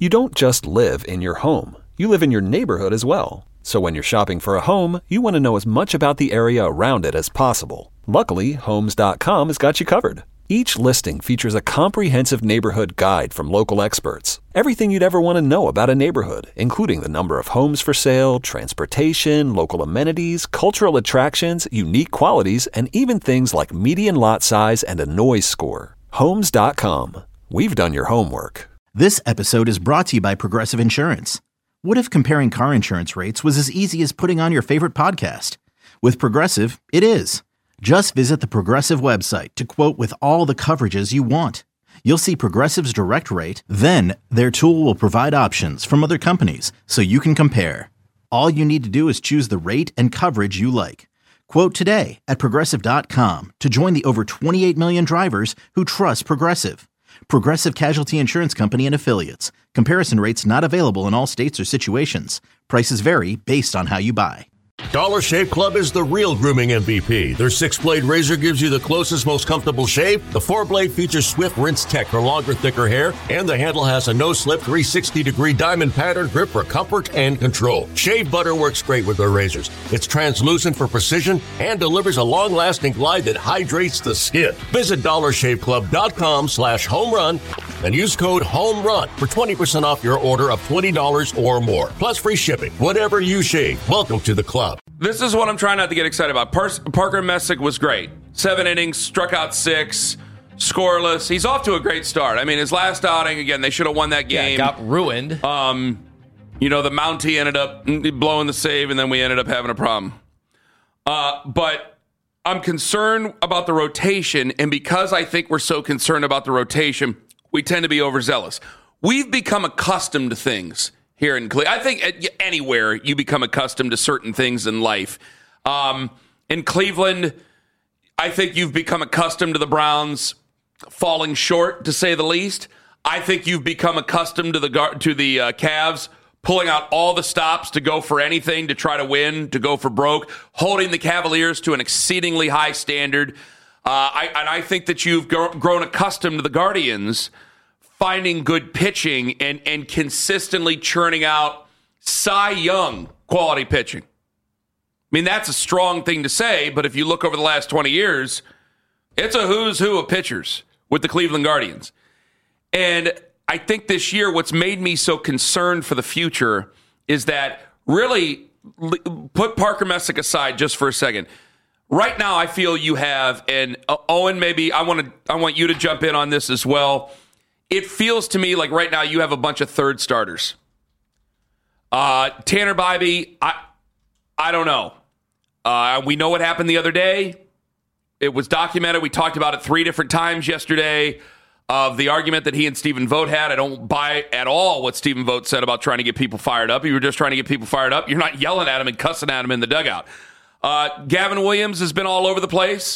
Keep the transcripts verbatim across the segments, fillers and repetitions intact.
You don't just live in your home. You live in your neighborhood as well. So when you're shopping for a home, you want to know as much about the area around it as possible. Luckily, Homes dot com has got you covered. Each listing features a comprehensive neighborhood guide from local experts. Everything you'd ever want to know about a neighborhood, including the number of homes for sale, transportation, local amenities, cultural attractions, unique qualities, and even things like median lot size and a noise score. Homes dot com. We've done your homework. This episode is brought to you by Progressive Insurance. What if comparing car insurance rates was as easy as putting on your favorite podcast? With Progressive, it is. Just visit the Progressive website to quote with all the coverages you want. You'll see Progressive's direct rate, then their tool will provide options from other companies so you can compare. All you need to do is choose the rate and coverage you like. Quote today at Progressive dot com to join the over twenty-eight million drivers who trust Progressive. Progressive Casualty Insurance Company and Affiliates. Comparison rates not available in all states or situations. Prices vary based on how you buy. Dollar Shave Club is the real grooming M V P. Their six-blade razor gives you the closest, most comfortable shave. The four-blade features swift rinse tech for longer, thicker hair. And the handle has a no-slip three hundred sixty degree diamond pattern grip for comfort and control. Shave butter works great with their razors. It's translucent for precision and delivers a long-lasting glide that hydrates the skin. Visit dollar shave club dot com slash home run and use code HOMERUN for twenty percent off your order of twenty dollars or more. Plus free shipping. Whatever you shave, welcome to the club. This is what I'm trying not to get excited about. Par- Parker Messick was great. Seven innings, struck out six, scoreless. He's off to a great start. I mean, his last outing, again, they should have won that game. Yeah, got ruined. Um, you know, the Mountie ended up blowing the save, and then we ended up having a problem. Uh, but I'm concerned about the rotation, and because I think we're so concerned about the rotation, we tend to be overzealous. We've become accustomed to things here in Cleveland. I think anywhere you become accustomed to certain things in life. Um, in Cleveland, I think you've become accustomed to the Browns falling short, to say the least. I think you've become accustomed to the to the uh, Cavs pulling out all the stops to go for anything, to try to win, to go for broke, holding the Cavaliers to an exceedingly high standard. Uh, I, and I think that you've gro- grown accustomed to the Guardians finding good pitching and, and consistently churning out Cy Young quality pitching. I mean, that's a strong thing to say, but if you look over the last twenty years, it's a who's who of pitchers with the Cleveland Guardians. And I think this year what's made me so concerned for the future is that really, put Parker Messick aside just for a second. Right now, I feel you have, and uh, Owen, maybe I want to I want you to jump in on this as well. It feels to me like right now you have a bunch of third starters. Uh, Tanner Bybee, I I don't know. Uh, we know what happened the other day. It was documented. We talked about it three different times yesterday of the argument that he and Stephen Vogt had. I don't buy at all what Stephen Vogt said about trying to get people fired up. You were just trying to get people fired up. You're not yelling at him and cussing at him in the dugout. Uh, Gavin Williams has been all over the place.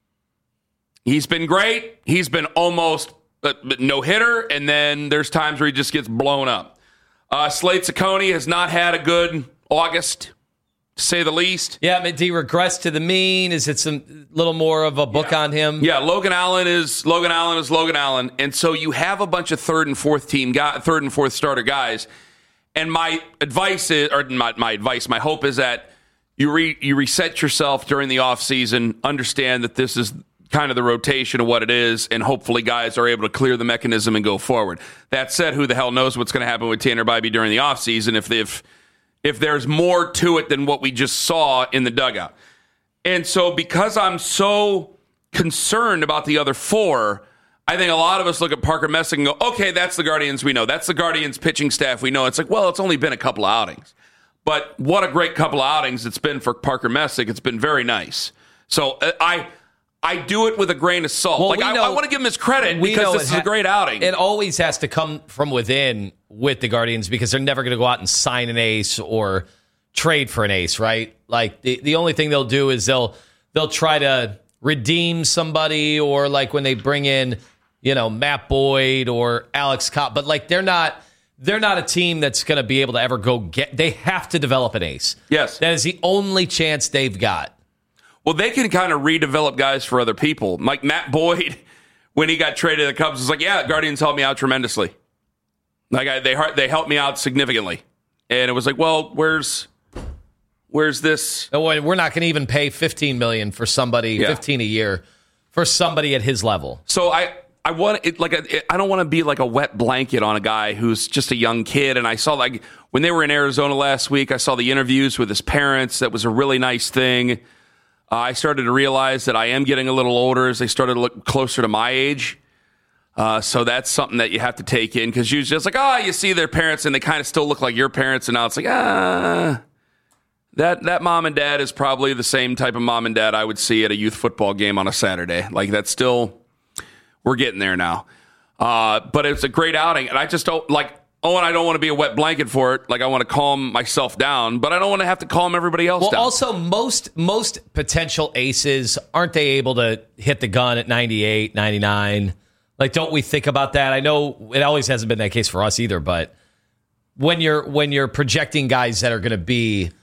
He's been great. He's been almost But, but no hitter, and then there's times where he just gets blown up. Uh, Slade Ciccone has not had a good August, to say the least. Yeah, I mean, did he regress to the mean? Is it some little more of a book yeah. on him? Yeah, Logan Allen is Logan Allen is Logan Allen, and so you have a bunch of third and fourth team guy, third and fourth starter guys. And my advice is, or my, my advice, my hope is that you re, you reset yourself during the offseason, understand that this is kind of the rotation of what it is, and hopefully guys are able to clear the mechanism and go forward. That said, who the hell knows what's going to happen with Tanner Bybee during the offseason if, if, if there's more to it than what we just saw in the dugout. And so because I'm so concerned about the other four, I think a lot of us look at Parker Messick and go, okay, that's the Guardians we know. That's the Guardians pitching staff we know. It's like, well, it's only been a couple of outings. But what a great couple of outings it's been for Parker Messick. It's been very nice. So uh, I... I do it with a grain of salt. Well, like I, I want to give him his credit because this is ha- a great outing. It always has to come from within with the Guardians because they're never going to go out and sign an ace or trade for an ace, right? Like the, the only thing they'll do is they'll they'll try to redeem somebody, or like when they bring in, you know, Matt Boyd or Alex Cobb, but like they're not they're not a team that's going to be able to ever go get. They have to develop an ace. Yes, that is the only chance they've got. Well, they can kind of redevelop guys for other people. Like Matt Boyd, when he got traded to the Cubs, was like, yeah, Guardians helped me out tremendously. Like I, they they helped me out significantly, and it was like, well, where's where's this? No, we're not going to even pay fifteen million dollars for somebody, Yeah. fifteen a year for somebody at his level. So I I want it like a, I don't want to be like a wet blanket on a guy who's just a young kid. And I saw like when they were in Arizona last week, I saw the interviews with his parents. That was a really nice thing. Uh, I started to realize that I am getting a little older as they started to look closer to my age. Uh, so that's something that you have to take in, because usually it's like, oh, you see their parents and they kind of still look like your parents. And now it's like, ah, that, that mom and dad is probably the same type of mom and dad I would see at a youth football game on a Saturday. Like that's still, we're getting there now. Uh, but it's a great outing. And I just don't like, oh, and I don't want to be a wet blanket for it. Like I want to calm myself down, but I don't want to have to calm everybody else well, down. Also, most most potential aces, aren't they able to hit the gun at ninety-eight, ninety-nine? Like, don't we think about that? I know it always hasn't been that case for us either, but when you're when you're projecting guys that are going to be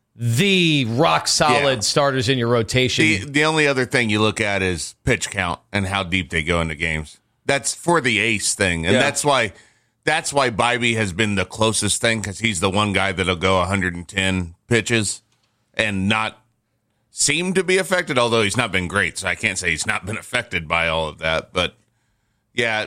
the rock solid Yeah. starters in your rotation, The, the only other thing you look at is pitch count and how deep they go into games. That's for the ace thing, and Yeah. that's why that's why Bybee has been the closest thing, because he's the one guy that'll go one hundred ten pitches and not seem to be affected. Although he's not been great, so I can't say he's not been affected by all of that, but. Yeah,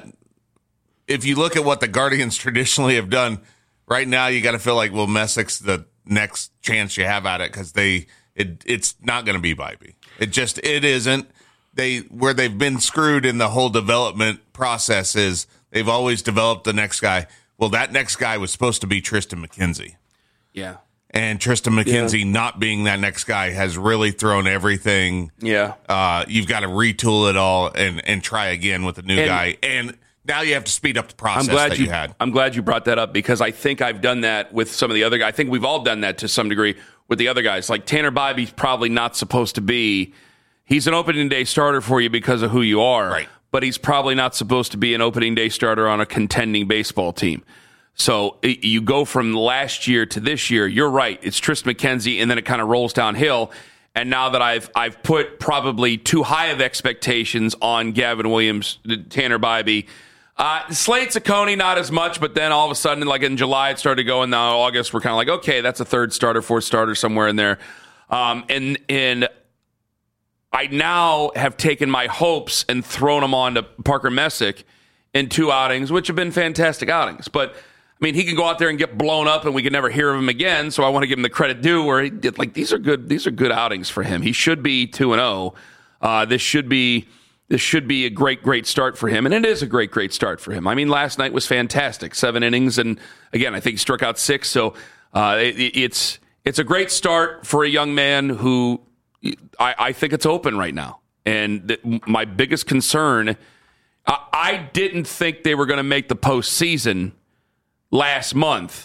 if you look at what the Guardians traditionally have done, right now you got to feel like, well, Messick's the next chance you have at it, because they it it's not going to be Bybee. It just it isn't. They where they've been screwed in the whole development process is they've always developed the next guy. Well, that next guy was supposed to be Tristan McKenzie. yeah. And Tristan McKenzie not being that next guy has really thrown everything. Yeah. Uh, you've got to retool it all and, and try again with a new And- guy. And now you have to speed up the process I'm glad that you, you, had. I'm glad you brought that up, because I think I've done that with some of the other guys. I think we've all done that to some degree with the other guys. Like Tanner Bybee's probably not supposed to be. He's an opening day starter for you because of who you are. Right. But he's probably not supposed to be an opening day starter on a contending baseball team. So it, you go from last year to this year. You're right. It's Tristan McKenzie, and then it kind of rolls downhill. And now that I've I've put probably too high of expectations on Gavin Williams, Tanner Bybee, uh, Slade Ciccone, not as much. But then all of a sudden, like in July, it started going. Now August, we're kind of like, okay, that's a third starter, fourth starter, somewhere in there. Um, and and I now have taken my hopes and thrown them on to Parker Messick in two outings, which have been fantastic outings. But I mean, he can go out there and get blown up, and we can never hear of him again. So I want to give him the credit due, where he did. Like these are good. These are good outings for him. He should be two and zero. Uh, this should be this should be a great, great start for him, and it is a great, great start for him. I mean, last night was fantastic. Seven innings, and again, I think he struck out six. So uh, it, it's it's a great start for a young man who I, I think it's open right now. And th- my biggest concern, I, I didn't think they were going to make the postseason last month.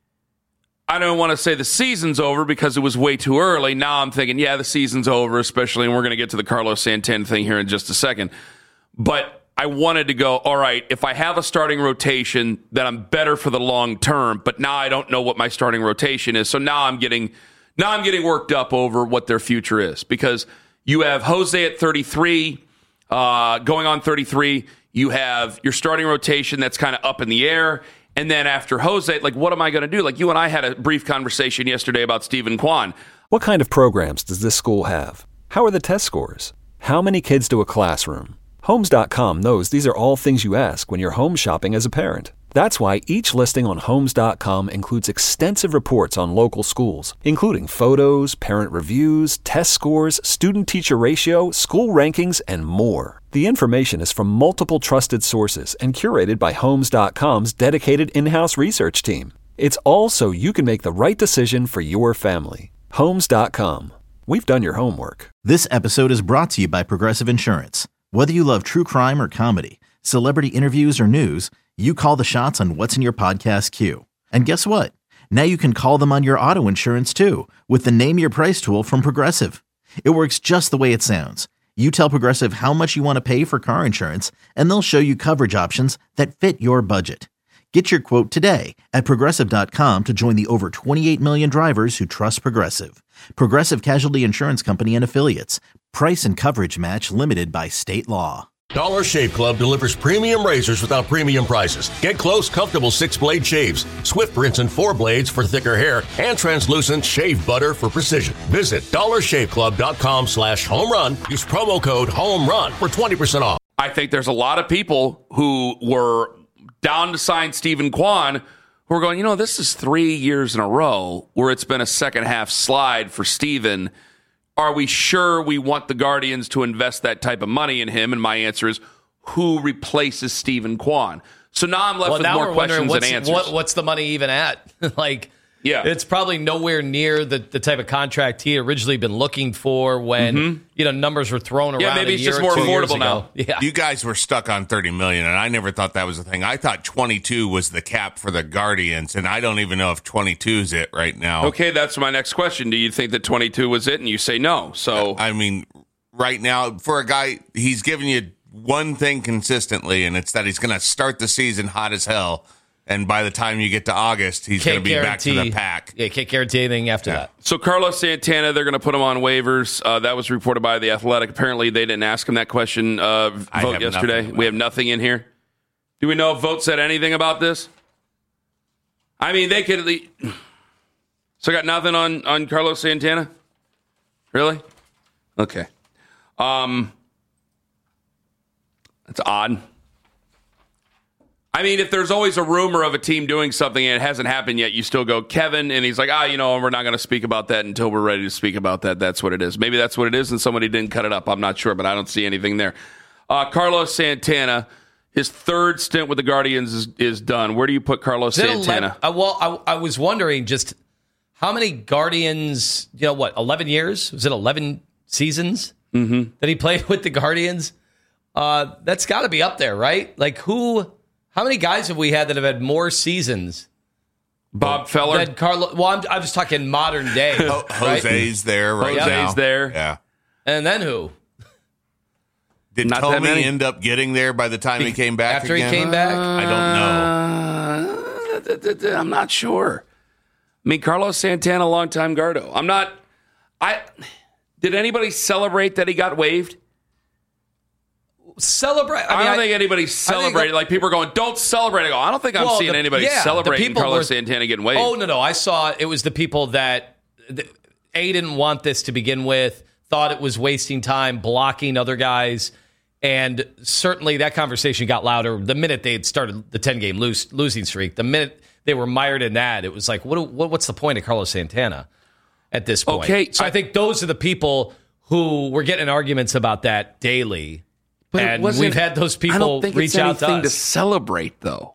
I don't want to say the season's over because it was way too early. Now I'm thinking, yeah, the season's over, especially, and we're going to get to the Carlos Santana thing here in just a second. But I wanted to go, all right, if I have a starting rotation, then I'm better for the long term. But now I don't know what my starting rotation is. So now I'm getting now I'm getting worked up over what their future is, because you have Jose at thirty-three, uh, going on thirty-three. You have your starting rotation that's kind of up in the air. And then after Jose, like, what am I going to do? Like, you and I had a brief conversation yesterday about Stephen Kwan. What kind of programs does this school have? How are the test scores? How many kids do a classroom? Homes dot com knows these are all things you ask when you're home shopping as a parent. That's why each listing on Homes dot com includes extensive reports on local schools, including photos, parent reviews, test scores, student-teacher ratio, school rankings, and more. The information is from multiple trusted sources and curated by Homes dot com's dedicated in-house research team. It's all so you can make the right decision for your family. Homes dot com. We've done your homework. This episode is brought to you by Progressive Insurance. Whether you love true crime or comedy, celebrity interviews or news, you call the shots on what's in your podcast queue. And guess what? Now you can call them on your auto insurance too, with the Name Your Price tool from Progressive. It works just the way it sounds. You tell Progressive how much you want to pay for car insurance, and they'll show you coverage options that fit your budget. Get your quote today at Progressive dot com to join the over twenty-eight million drivers who trust Progressive. Progressive Casualty Insurance Company and Affiliates. Price and coverage match limited by state law. Dollar Shave Club delivers premium razors without premium prices. Get close, comfortable six-blade shaves, Swift rinse and four blades for thicker hair, and translucent shave butter for precision. Visit dollar shave club dot com slash home run. Use promo code HOMERUN for twenty percent off. I think there's a lot of people who were down to sign Stephen Kwan who are going, you know, this is three years in a row where it's been a second half slide for Stephen. Are we sure we want the Guardians to invest that type of money in him? And my answer is, who replaces Stephen Kwan? So now I'm left well, with now more we're questions what's, than answers. What, what's the money even at? like, yeah, it's probably nowhere near the, the type of contract he had originally been looking for when mm-hmm. you know numbers were thrown around. Yeah, maybe a it's year just or more two affordable now. Yeah, you guys were stuck on thirty million dollars, and I never thought that was a thing. I thought twenty-two was the cap for the Guardians, and I don't even know if twenty-two is it right now. Okay, that's my next question. Do you think that twenty-two was it? And you say no. So I mean, right now for a guy, he's giving you one thing consistently, and it's that he's going to start the season hot as hell. And by the time you get to August, he's going to be back to the pack. Yeah, can't guarantee anything after yeah. that. So Carlos Santana, they're going to put him on waivers. Uh, that was reported by The Athletic. Apparently, they didn't ask him that question uh, vote yesterday. We have nothing in here. Do we know if Vote said anything about this? I mean, they could at least... So got nothing on, on Carlos Santana? Really? Okay. Um, that's odd. I mean, if there's always a rumor of a team doing something and it hasn't happened yet, you still go, Kevin, and he's like, ah, you know, we're not going to speak about that until we're ready to speak about that. That's what it is. Maybe that's what it is, and somebody didn't cut it up. I'm not sure, but I don't see anything there. Uh, Carlos Santana, his third stint with the Guardians is, is done. Where do you put Carlos Santana? eleven, uh, well, I, I was wondering just how many Guardians, you know, what, eleven years? Was it eleven seasons mm-hmm. that he played with the Guardians? Uh, that's got to be up there, right? Like, who... How many guys have we had that have had more seasons? Bob Feller. Than Carlo, well, I'm, I'm just talking modern day. Right? Jose's there right Jose's now. Jose's there. Yeah. And then who? Did Not Tommy end up getting there by the time he, he came back After again? he came back? I don't know. Uh, I'm not sure. I mean, Carlos Santana, longtime Gardo. I'm not... I Did anybody celebrate that he got waived? Celebrate. I, I mean, don't I, think anybody celebrated. Like, people are going, don't celebrate. I go, I don't think I'm well, seeing the, anybody yeah, celebrating Carlos were, Santana getting waived. Oh, no, no. I saw it was the people that, A, didn't want this to begin with, thought it was wasting time, blocking other guys. And certainly that conversation got louder the minute they had started the ten-game lose, losing streak. The minute they were mired in that, it was like, what, what what's the point of Carlos Santana at this point? Okay, so I, I think those are the people who were getting arguments about that daily. But and we've had those people I don't think reach it's out to us. to celebrate, though.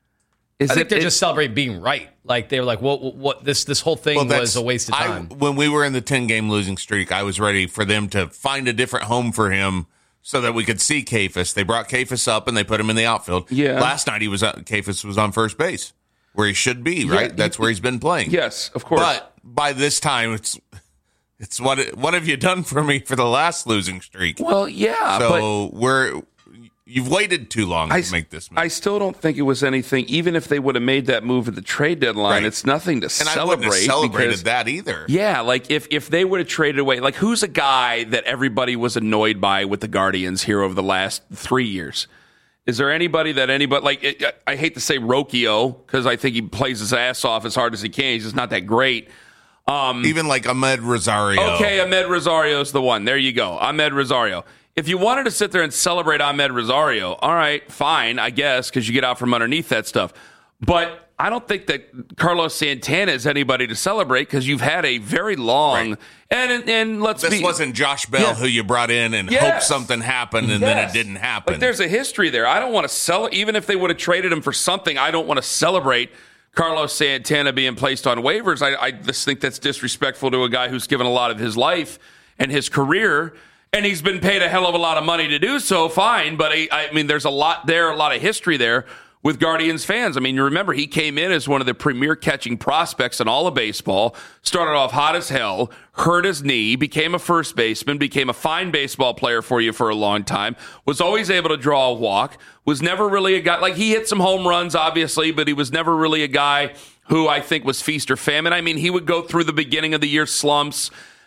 Is I think it, they're it, just celebrating being right. Like they were like, "What? What? what this this whole thing well, was a waste of time." I, when we were in the ten-game losing streak, I was ready for them to find a different home for him so that we could see Kafis. They brought Kafis up and they put him in the outfield. Yeah. Last night he was Kafis was on first base, where he should be. Right. Yeah, That's he, where he's been playing. Yes, of course. But by this time, it's. It's what what have you done for me for the last losing streak? Well, yeah. So but we're you've waited too long I, to make this move. I still don't think it was anything. Even if they would have made that move at the trade deadline, Right. it's nothing to and celebrate. I wouldn't have celebrated because, that either. Yeah, like if if they would have traded away, like who's a guy that everybody was annoyed by with the Guardians here over the last three years? Is there anybody that anybody like? It, I hate to say Rocchio because I think he plays his ass off as hard as he can. He's just not that great. Um, Even like Ahmed Rosario. Okay, Ahmed Rosario's the one. There you go. Ahmed Rosario. If you wanted to sit there and celebrate Ahmed Rosario, all right, fine, I guess, because you get out from underneath that stuff. But I don't think that Carlos Santana is anybody to celebrate because you've had a very long Right. and and let's This be wasn't Josh Bell Yeah. who you brought in and Yes. hoped something happened and then Yes. it didn't happen. Like there's a history there. I don't want to sell even if they would have traded him for something. I don't want to celebrate Carlos Santana being placed on waivers. I, I just think that's disrespectful to a guy who's given a lot of his life and his career, and he's been paid a hell of a lot of money to do so. Fine, but I, I mean, there's a lot there, a lot of history there with Guardians fans. I mean, you remember he came in as one of the premier catching prospects in all of baseball, started off hot as hell, hurt his knee, became a first baseman, became a fine baseball player for you for a long time, was always able to draw a walk, was never really a guy, like he hit some home runs, obviously, but he was never really a guy who I think was feast or famine. I mean, he would go through the beginning of the year slumps,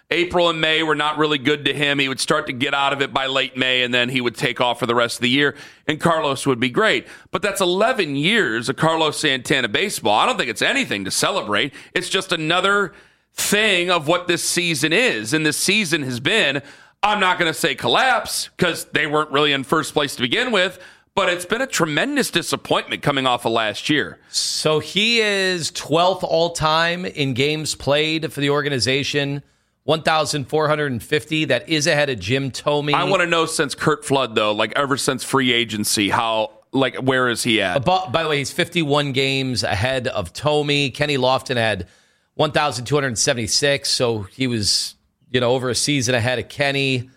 April and May were not really good to him. He would start to get out of it by late May, and then he would take off for the rest of the year, and Carlos would be great. But that's eleven years of Carlos Santana baseball. I don't think it's anything to celebrate. It's just another thing of what this season is, and this season has been, I'm not going to say collapse, because they weren't really in first place to begin with, but it's been a tremendous disappointment coming off of last year. So he is twelfth all-time in games played for the organization, one thousand four hundred fifty. That is ahead of Jim Thome. I want to know since Curt Flood, though, like ever since free agency, how, like, where is he at? By, by the way, he's fifty-one games ahead of Thome. Kenny Lofton had one thousand two hundred seventy-six, so he was, you know, over a season ahead of Kenny.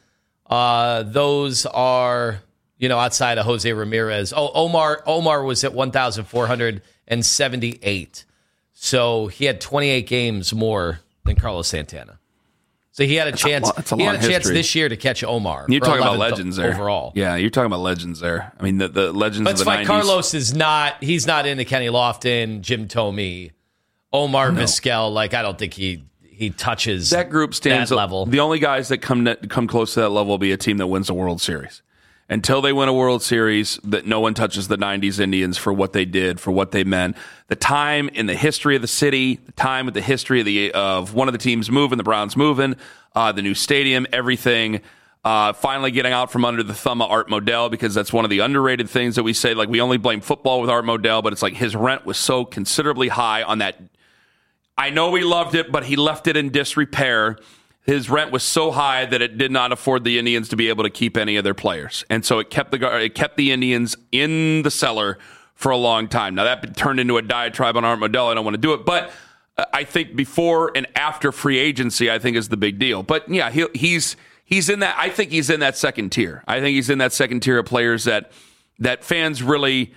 Uh, those are... You know, outside of Jose Ramirez. Oh, Omar Omar was at one thousand four hundred seventy-eight. So he had twenty-eight games more than Carlos Santana. So he had a chance. That's a, that's a he long had a chance history. this year to catch Omar. You're talking about legends there. Overall. Yeah, you're talking about legends there. I mean, the, the legends But of the like nineties. Carlos is not, he's not into Kenny Lofton, Jim Thome, Omar No. Vizquel. Like, I don't think he he touches that group stands that level. The only guys that come ne- come close to that level will be a team that wins the World Series. Until they win a World Series, that no one touches the nineties Indians for what they did, for what they meant. The time in the history of the city, the time with the history of the of one of the teams moving, the Browns moving, uh, the new stadium, everything. Uh, finally getting out from under the thumb of Art Modell, because that's one of the underrated things that we say. Like, we only blame football with Art Modell, but it's like his rent was so considerably high on that. I know he loved it, but he left it in disrepair. His rent was so high that it did not afford the Indians to be able to keep any of their players. And so it kept the it kept the Indians in the cellar for a long time. Now, that turned into a diatribe on Art Modell. I don't want to do it. But I think before and after free agency, I think is the big deal. But, yeah, he, he's he's in that. I think he's in that second tier. I think he's in that second tier of players that that fans really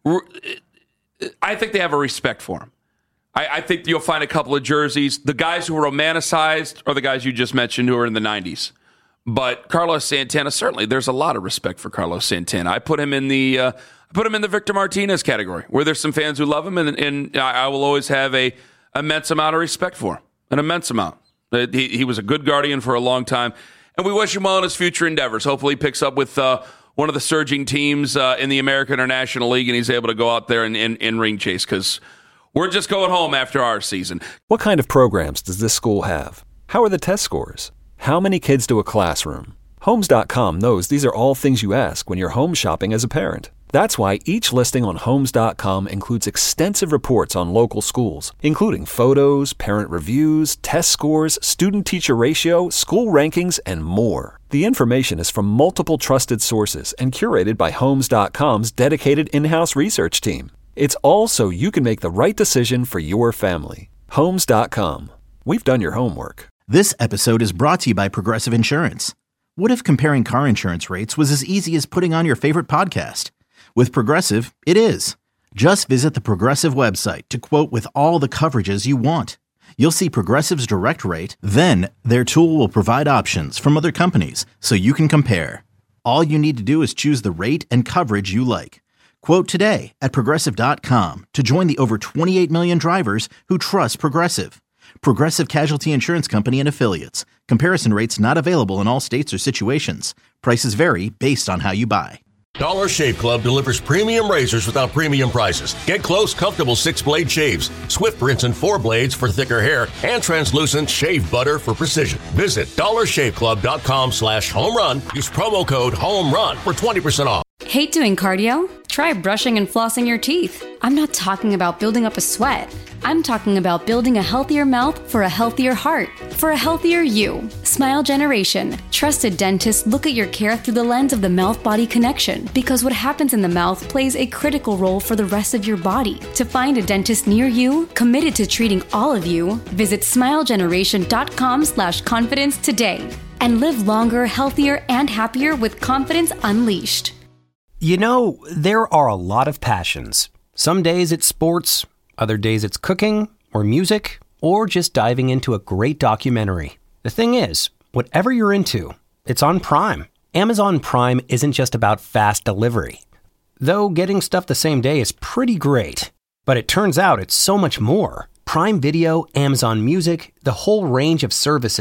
– I think they have a respect for him. I, I think you'll find a couple of jerseys. The guys who are romanticized are the guys you just mentioned who are in the nineties. But Carlos Santana, certainly, there's a lot of respect for Carlos Santana. I put him in the uh, I put him in the Victor Martinez category, where there's some fans who love him, and, and I will always have a immense amount of respect for him, an immense amount. He, he was a good Guardian for a long time, and we wish him well in his future endeavors. Hopefully, he picks up with uh, one of the surging teams uh, in the American International League, and he's able to go out there and, and, and ring chase, because we're just going home after our season. What kind of programs does this school have? How are the test scores? How many kids do a classroom? Homes dot com knows these are all things you ask when you're home shopping as a parent. That's why each listing on Homes dot com includes extensive reports on local schools, including photos, parent reviews, test scores, student-teacher ratio, school rankings, and more. The information is from multiple trusted sources and curated by Homes dot com's dedicated in-house research team. It's all so you can make the right decision for your family. Homes dot com. We've done your homework. This episode is brought to you by Progressive Insurance. What if comparing car insurance rates was as easy as putting on your favorite podcast? With Progressive, it is. Just visit the Progressive website to quote with all the coverages you want. You'll see Progressive's direct rate, then their tool will provide options from other companies so you can compare. All you need to do is choose the rate and coverage you like. Quote today at Progressive dot com to join the over twenty-eight million drivers who trust Progressive. Progressive Casualty Insurance Company and Affiliates. Comparison rates not available in all states or situations. Prices vary based on how you buy. Dollar Shave Club delivers premium razors without premium prices. Get close, comfortable six-blade shaves, swift rinse and four blades for thicker hair, and translucent shave butter for precision. Visit dollar shave club dot com slash home run. Use promo code HOMERUN for twenty percent off. Hate doing cardio? Try brushing and flossing your teeth. I'm not talking about building up a sweat. I'm talking about building a healthier mouth for a healthier heart, for a healthier you. Smile Generation. Trusted dentists look at your care through the lens of the mouth-body connection, because what happens in the mouth plays a critical role for the rest of your body. To find a dentist near you, committed to treating all of you, visit smile generation dot com slash confidence today. And live longer, healthier, and happier with confidence unleashed. You know, there are a lot of passions. Some days it's sports, other days it's cooking, or music, or just diving into a great documentary. The thing is, whatever you're into, it's on Prime. Amazon Prime isn't just about fast delivery. Though getting stuff the same day is pretty great. But it turns out it's so much more. Prime Video, Amazon Music, the whole range of services.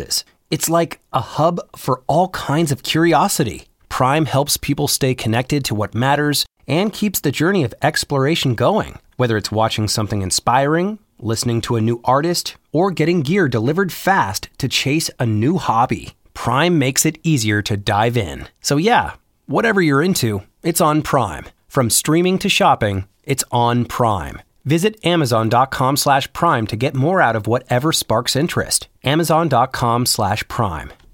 It's like a hub for all kinds of curiosity. Prime helps people stay connected to what matters and keeps the journey of exploration going. Whether it's watching something inspiring, listening to a new artist, or getting gear delivered fast to chase a new hobby, Prime makes it easier to dive in. So yeah, whatever you're into, it's on Prime. From streaming to shopping, it's on Prime. Visit amazon.com slash prime to get more out of whatever sparks interest. Amazon.com slash prime.